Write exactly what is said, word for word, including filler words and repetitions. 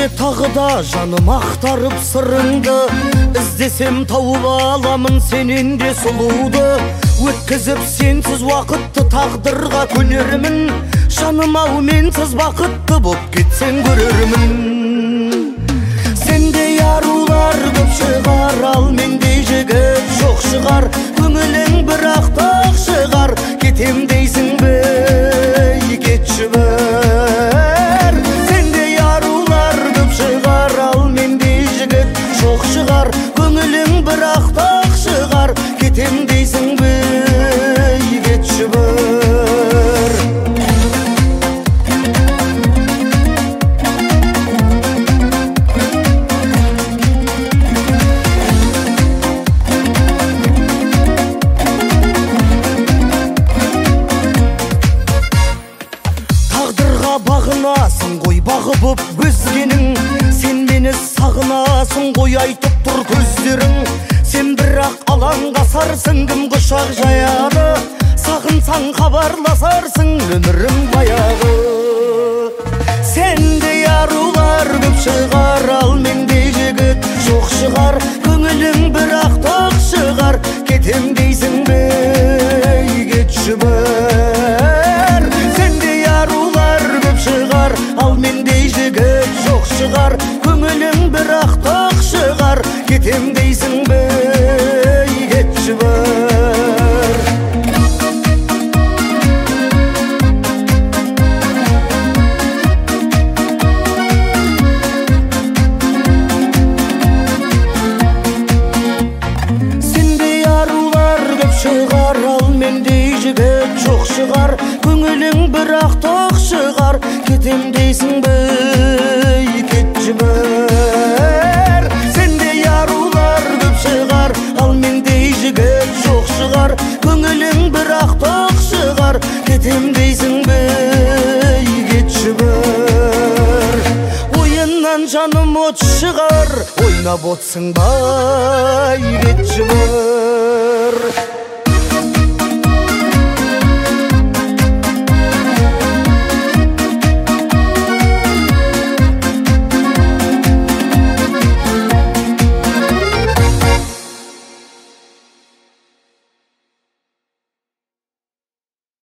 Сені тағы да жаным ақтарып сырыңды, іздесем тауып аламын сенен де сұлуды. Өткізіп сенсіз уақытты тағдырға көнермін, жаным ау менсіз бақытты боп кетсең көрермін. Сендей арулар көп шығар, ал мендей жігіт жоқ шығар. Көңілің бірақ тақ шығар, кетем дейсің бе, кетші бір. Сендей арулар көп шығар, ал мендей жігіт жоқ шығар. Көңілің бірақ тақ шығар, кетем дейсің бе, кетші бір. Бағынасың ғой бағып өзгенің, сен мені сағынасың ғой айтып тұр көздерің. Сен бірақ алаңдасарсың, кім құшақ жаяды, сағынсаң хабарласарсың өмірің баяғы. Сендей арулар көп шығар, ал мендей жігіт жоқ шығар. Көңілің бірақ тақ шығар, кетем дейсің бе, кетші бір. Сендей арулар көп шығар, ал мендей жігіт жоқ шығар. Көңілің бірақ тақ шығар, кетем дейсің бе, кетші бір. Сендей арулар көп шығар, ал мендей жігіт жоқ шығар. Көңілің бірақ тақ шығар, кетем дейсің бе, кетші бір. Сендей арулар көп шығар, ал мендей жігіт жоқ шығар. Көңілің бірақ тақ шығар, кетем дейсің бе, кетші бір. Ойыннан жаным от шығар, ойнап отсың ба, кетші бір.